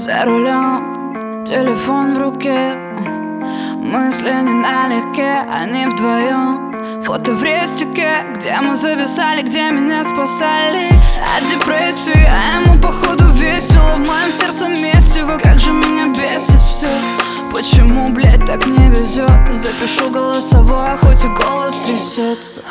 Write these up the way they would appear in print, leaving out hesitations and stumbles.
За рулем, телефон в руке, мысли не налегке, они вдвоем. Фото в рестике, где мы зависали, где меня спасали от депрессии, а ему походу весело. В моем сердце месиво, как же меня бесит все. Почему, блядь, так не везет? Запишу голосовое, хоть и голос трясется.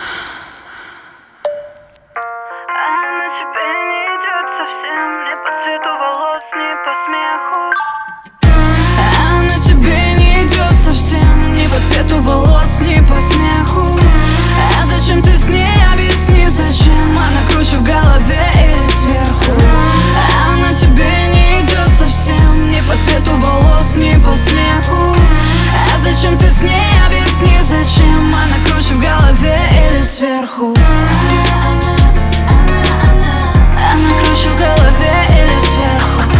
Она тебе не идет совсем, не по цвету волос, не по смеху. А зачем ты с ней, объясни, зачем? Она круче в голове или сверху? Она тебе не идет совсем, не по цвету волос, не по смеху. А зачем ты с ней, объясни, зачем? Она круче в голове или сверху? Она круче в голове или сверху?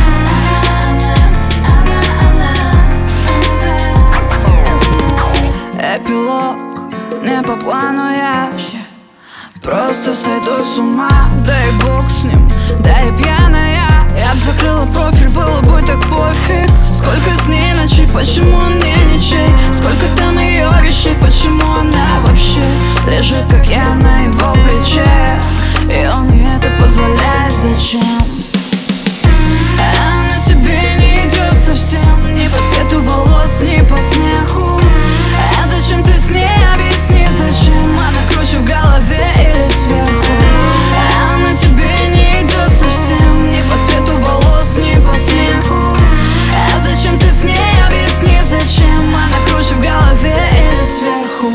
Эпилог, не по плану я просто сойду с ума. Да и бог с ним, да и пьяная. Я б закрыла профиль, было бы так пофиг. Сколько с ней ночей, почему он мне ничей? Сколько там ее вещей, почему она вообще лежит, как я на его плече? И он ей это позволяет, зачем? Она тебе не идет совсем, не по цвету волос, не по смеху. А зачем ты с ней, объясни, зачем? Она круче в голове или сверху? Она тебе не идет совсем, не по цвету волос, не по смеху. А зачем ты с ней, объясни, зачем? Она круче в голове или сверху?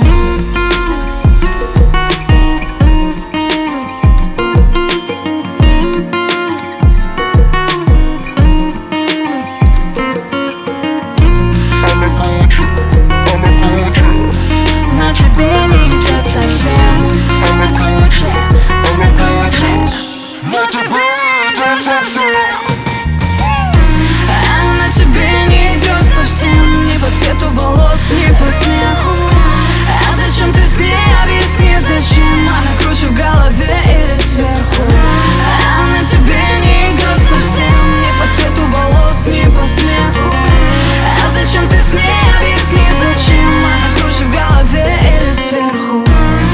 Она тебе не идет совсем, не по цвету волос, не по смеху. А зачем ты с ней, объясни, зачем? Она круче в голове или сверху? Она тебе не идет совсем, не по цвету волос, не по смеху. А зачем ты с ней, объясни, зачем? Она круче в голове или сверху?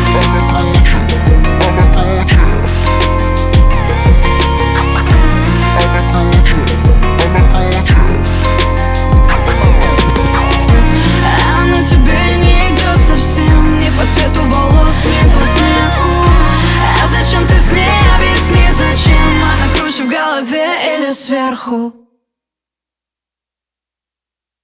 Она тебе не идет совсем, не по цвету волос, не по смеху. А зачем ты с ней, объясни, зачем? Она круче в голове или сверху?